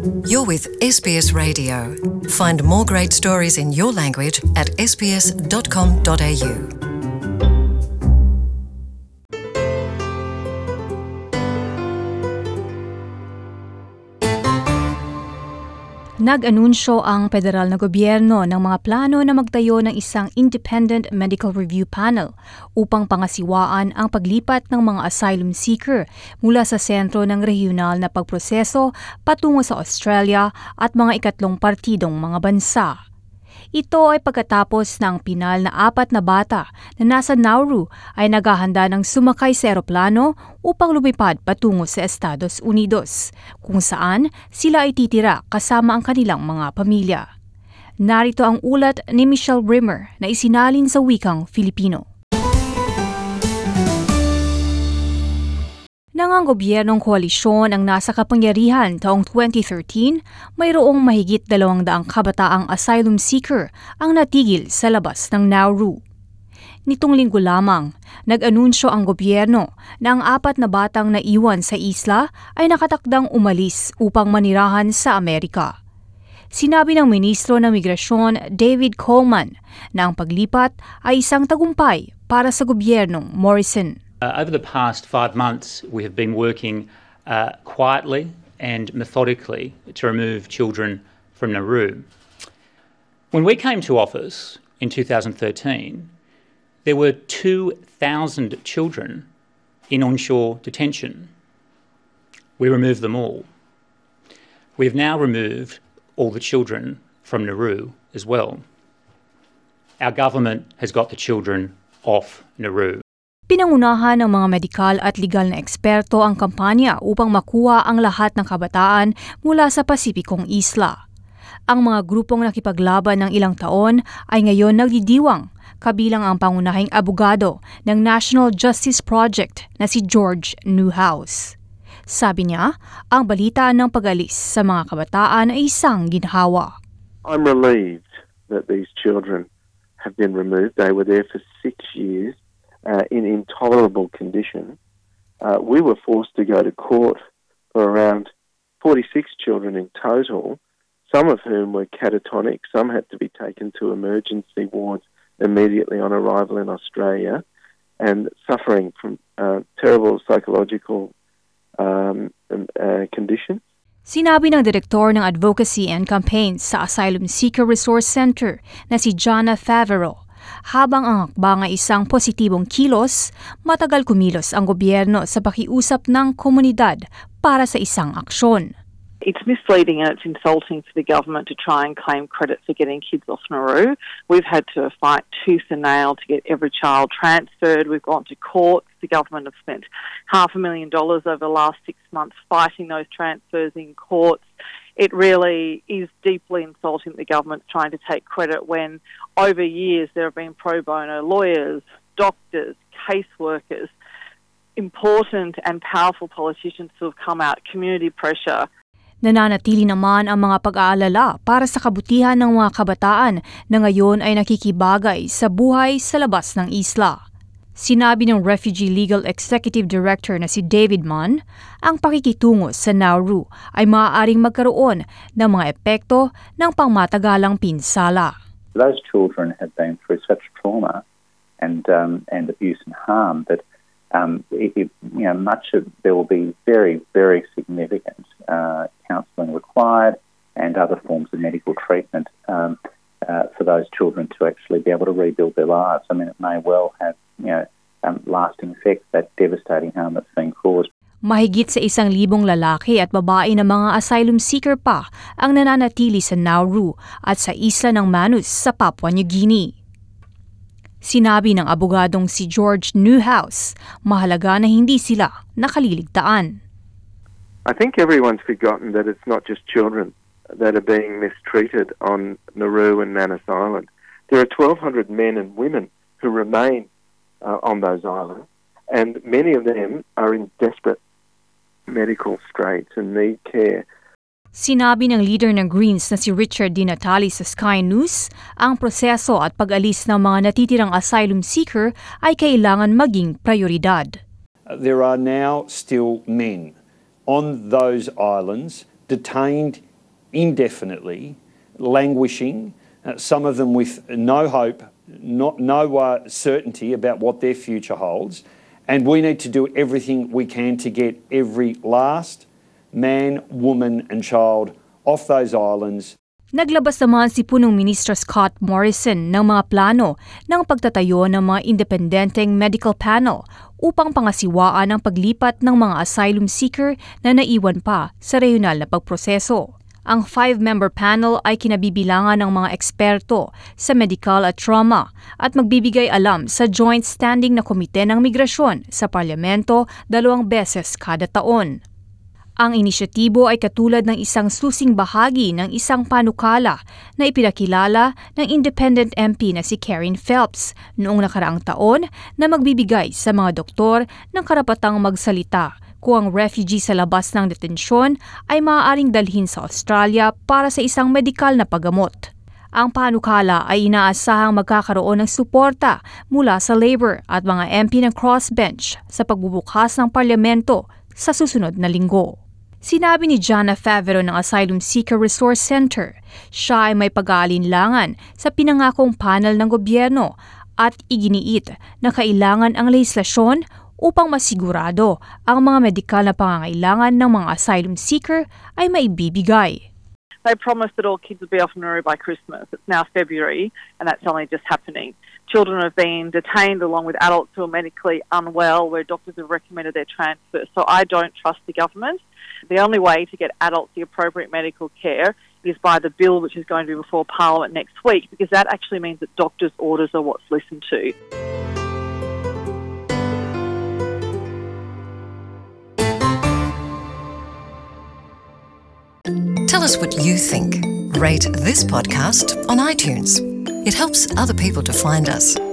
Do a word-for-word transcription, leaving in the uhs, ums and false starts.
You're with S B S Radio. Find more great stories in your language at s b s dot com dot a u. Nag-anunsyo ang federal na gobyerno ng mga plano na magtayo ng isang independent medical review panel upang pangasiwaan ang paglipat ng mga asylum seeker mula sa sentro ng regional na pagproseso patungo sa Australia at mga ikatlong partidong mga bansa. Ito ay pagkatapos na ang pinal na apat na bata na nasa Nauru ay naghahanda ng sumakay sa eroplano upang lumipad patungo sa Estados Unidos, kung saan sila ay titira kasama ang kanilang mga pamilya. Narito ang ulat ni Michelle Brimmer na isinalin sa wikang Filipino. Nang ang gobyernong koalisyon ang nasa kapangyarihan taong twenty thirteen, mayroong mahigit dalawang daang kabataang asylum seeker ang natigil sa labas ng Nauru. Nitong linggo lamang, nag-anunsyo ang gobyerno na ang apat na batang naiwan sa isla ay nakatakdang umalis upang manirahan sa Amerika. Sinabi ng Ministro ng Migrasyon David Coleman na ang paglipat ay isang tagumpay para sa gobyernong Morrison. Uh, over the past five months, we have been working uh, quietly and methodically to remove children from Nauru. When we came to office in two thousand thirteen, there were two thousand children in onshore detention. We removed them all. We have now removed all the children from Nauru as well. Our government has got the children off Nauru. Pinangunahan ng mga medikal at legal na eksperto ang kampanya upang makuha ang lahat ng kabataan mula sa Pasipikong isla. Ang mga grupong nakipaglaban ng ilang taon ay ngayon nagdidiwang, kabilang ang pangunahing abogado ng National Justice Project na si George Newhouse. Sabi niya, ang balita ng pag-alis sa mga kabataan ay isang ginhawa. I'm relieved that these children have been removed. They were there for six years. Uh, in intolerable condition. Uh, we were forced to go to court for around forty-six children in total, some of whom were catatonic, some had to be taken to emergency wards immediately on arrival in Australia, and suffering from uh, terrible psychological um, uh, conditions. Sinabi ng Direktor ng Advocacy and Campaigns sa Asylum Seeker Resource Center na si Jana Favero. Habang ang hakbang ay isang positibong kilos, matagal kumilos ang gobyerno sa pakiusap ng komunidad para sa isang aksyon. It's misleading and it's insulting for the government to try and claim credit for getting kids off Nauru. We've had to fight tooth and nail to get every child transferred. We've gone to courts. The government have spent half a million dollars over the last six months fighting those transfers in courts. It really is deeply insulting that the government's trying to take credit when over years there have been pro bono lawyers, doctors, caseworkers, important and powerful politicians who have come out, community pressure. Nananatili naman ang mga pag-aalala para sa kabutihan ng mga kabataan na ngayon ay nakikibagay sa buhay sa labas ng isla. Sinabi ng Refugee Legal Executive Director na si David Munn, ang pakikitungo sa Nauru ay maaaring magkaroon ng mga epekto ng pangmatagalang pinsala. Those children have been through such trauma and um, and abuse and harm that um, it, it, you know much of there will be very very significant uh, counselling required and other forms of medical treatment um, uh, for those children to actually be able to rebuild their lives. I mean, it may well have you know, um, lasting effects, that devastating harm that's been caused. Mahigit sa isang libong lalaki at babae na mga asylum seeker pa ang nananatili sa Nauru at sa isla ng Manus sa Papua New Guinea. Sinabi ng abogadong si George Newhouse, mahalaga na hindi sila nakaliligtaan. I think everyone's forgotten that it's not just children that are being mistreated on Nauru and Manus Island. There are twelve hundred men and women who remain uh, on those islands, and many of them are in desperate medical straits and need care. Sinabi ng leader ng Greens na si Richard Di Natale sa Sky News, ang proseso at pag-alis ng mga natitirang asylum seeker ay kailangan maging prioridad. There are now still men on those islands detained indefinitely, languishing, uh, some of them with no hope, not, no uh, certainty about what their future holds. And we need to do everything we can to get every last man, woman and child off those islands. Naglabas naman si punong Minister Scott Morrison ng mga plano ng pagtatayo ng mga independenteng medical panel upang pangasiwaan ang paglipat ng mga asylum seeker na naiwan pa sa rehiyonal na pagproseso. Ang five-member panel ay kinabibilangan ng mga eksperto sa medical at trauma at magbibigay alam sa Joint Standing na Komite ng Migrasyon sa Parlamento dalawang beses kada taon. Ang inisyatibo ay katulad ng isang susing bahagi ng isang panukala na ipinakilala ng independent M P na si Karen Phelps noong nakaraang taon na magbibigay sa mga doktor ng karapatang magsalita kung ang refugee sa labas ng detensyon ay maaaring dalhin sa Australia para sa isang medikal na paggamot. Ang panukala ay inaasahang magkakaroon ng suporta mula sa Labor at mga M P ng crossbench sa pagbubukas ng parlamento sa susunod na linggo. Sinabi ni Jana Favero ng Asylum Seeker Resource Center, siya ay may pag-aalinlangan sa pinangakong panel ng gobyerno at iginiit na kailangan ang lehislasyon upang masigurado ang mga medikal na pangangailangan ng mga asylum seeker ay maibibigay. They promised that all kids would be off Nauru by Christmas. It's now February, and that's only just happening. Children have been detained along with adults who are medically unwell, where doctors have recommended their transfer. So I don't trust the government. The only way to get adults the appropriate medical care is by the bill which is going to be before Parliament next week, because that actually means that doctors' orders are what's listened to. Tell us what you think. Rate this podcast on iTunes. It helps other people to find us.